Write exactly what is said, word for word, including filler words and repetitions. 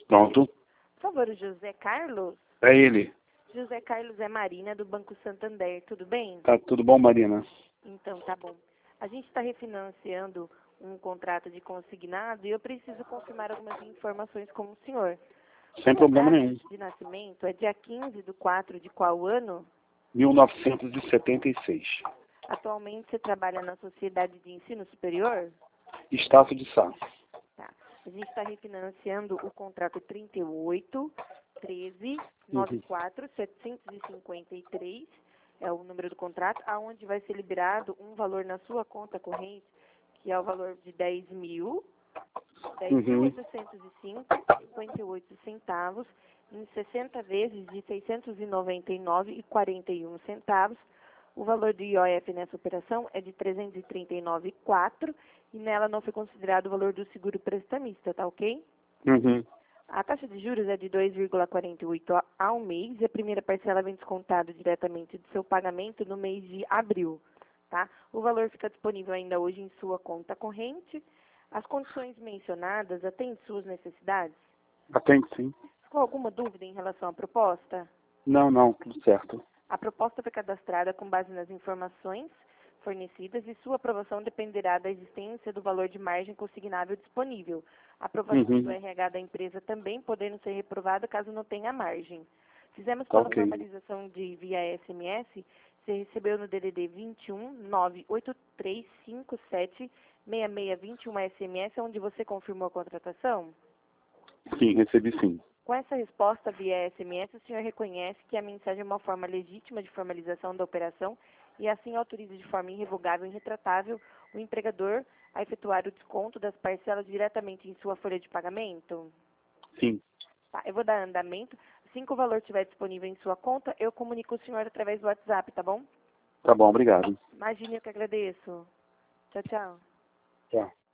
Pronto. Por favor, o José Carlos? É ele. José Carlos é Marina, do Banco Santander. Tudo bem? Tá tudo bom, Marina? Então, tá bom. A gente está refinanciando um contrato de consignado e eu preciso confirmar algumas informações com o senhor. Sem Sua problema data nenhum. de nascimento é dia quinze de quatro de qual ano? mil novecentos e setenta e seis. Atualmente você trabalha na Sociedade de Ensino Superior? Estácio de Sá. Tá. A gente está refinanciando o contrato trinta e oito, treze, noventa Uhum. e quatro, setecentos e cinquenta e três, é o número do contrato, aonde vai ser liberado um valor na sua conta corrente, que é o valor de dez mil, dez mil Uhum. oitocentos e cinco e cinquenta e oito centavos, em sessenta vezes de seiscentos e noventa e nove e quarenta e um centavos. O valor do I O F nessa operação é de trezentos e trinta e nove vírgula quatro e nela não foi considerado o valor do seguro prestamista, tá ok? Uhum. A taxa de juros é de dois vírgula quarenta e oito ao mês e a primeira parcela vem descontada diretamente do seu pagamento no mês de abril, tá? O valor fica disponível ainda hoje em sua conta corrente. As condições mencionadas atendem suas necessidades? Atende sim. Ficou alguma dúvida em relação à proposta? Não, não, tudo certo. A proposta foi cadastrada com base nas informações fornecidas e sua aprovação dependerá da existência do valor de margem consignável disponível. A aprovação Uhum. do R H da empresa também podendo ser reprovada caso não tenha margem. Fizemos Tá pela ok. formalização de via S M S, você recebeu no D D D vinte e um, nove oito três cinco sete, seis seis dois um S M S, onde você confirmou a contratação? Sim, recebi sim. Com essa resposta via S M S, o senhor reconhece que a mensagem é uma forma legítima de formalização da operação e assim autoriza de forma irrevogável e irretratável o empregador a efetuar o desconto das parcelas diretamente em sua folha de pagamento? Sim. Tá, eu vou dar andamento. Assim que o valor estiver disponível em sua conta, eu comunico o senhor através do WhatsApp, tá bom? Tá bom, obrigado. Imagine, eu que agradeço. Tchau, tchau. Tchau.